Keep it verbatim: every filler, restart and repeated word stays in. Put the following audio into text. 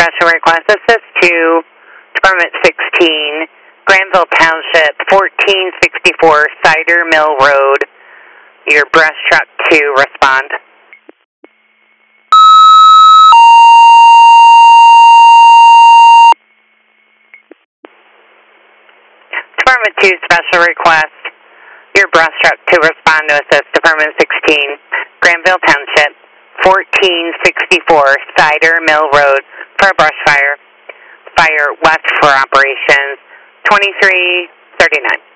special request. This is to Department sixteen, Granville Township, fourteen sixty-four Cider Mill Road. Your brush truck to respond. Department two special request. Your brush truck to respond to assist Department sixteen, Granville Township, fourteen sixty-four Cider Mill Road for a brush fire. Fire west for operations twenty-three thirty-nine.